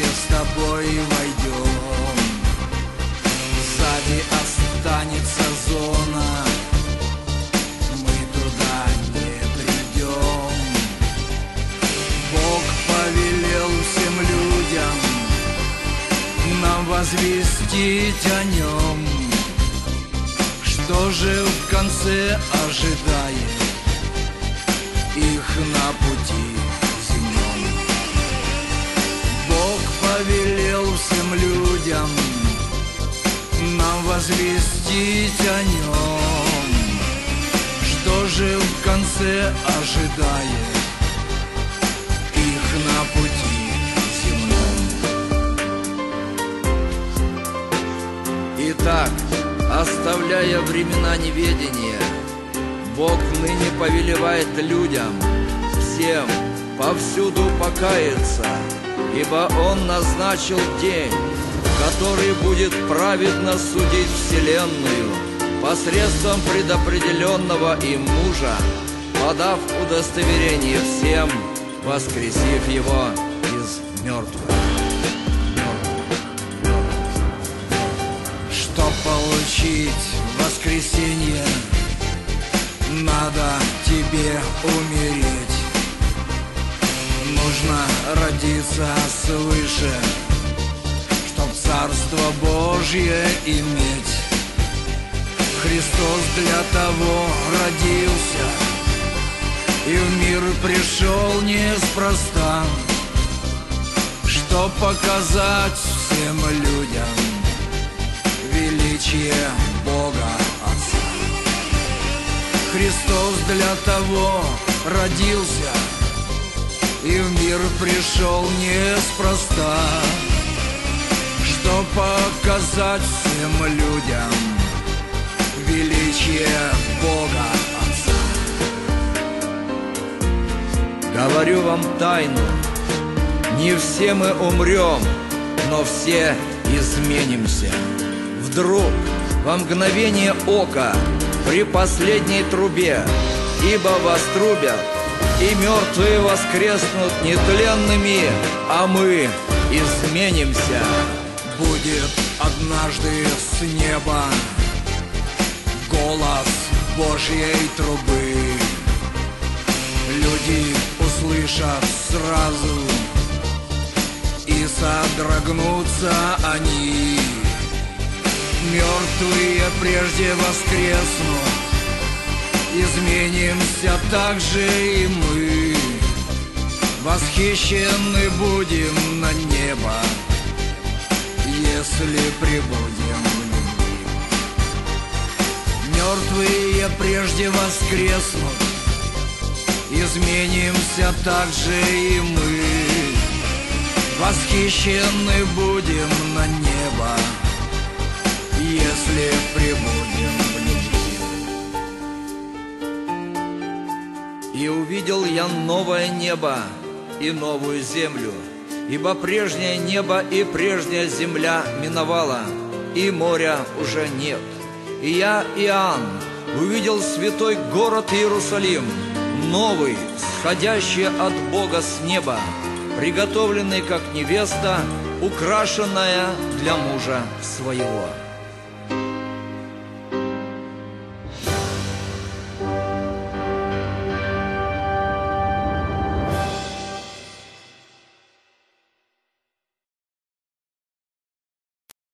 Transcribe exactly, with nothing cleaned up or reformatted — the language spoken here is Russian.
вместе с тобой войдем. Сзади останется зона, мы туда не придем. Бог повелел всем людям нам возвестить о нем. Что же в конце ожидает их на пути земном? Бог повелел всем людям нам возвестить о нем. Что же в конце ожидает их на пути земном? Итак, оставляя времена неведения, Бог ныне повелевает людям всем повсюду покаяться, ибо Он назначил день, который будет праведно судить вселенную посредством предопределенного им мужа, подав удостоверение всем, воскресив его из мертвых. Чтоб получить воскресенье, надо тебе умереть. Нужно родиться свыше, чтоб Царство Божье иметь. Христос для того родился и в мир пришел неспроста, чтоб показать всем людям величие Бога Отца. Христос для того родился и в мир пришел неспроста, чтоб показать всем людям величие Бога Отца. Говорю вам тайну: не все мы умрем, но все изменимся. Вдруг, во мгновение ока, при последней трубе, ибо вострубят, и мертвые воскреснут нетленными, а мы изменимся. Будет однажды с неба голос Божьей трубы. Люди услышат сразу, и содрогнутся они. Мертвые прежде воскреснут, изменимся так же и мы. Восхищены будем на небо, если прибудем в любви. Мертвые прежде воскреснут, изменимся так же и мы. Восхищены будем на небо, если прибудем в любви. И увидел я новое небо и новую землю, ибо прежнее небо и прежняя земля миновала, и моря уже нет. И я, Иоанн, увидел святой город Иерусалим, новый, сходящий от Бога с неба, приготовленный как невеста, украшенная для мужа своего.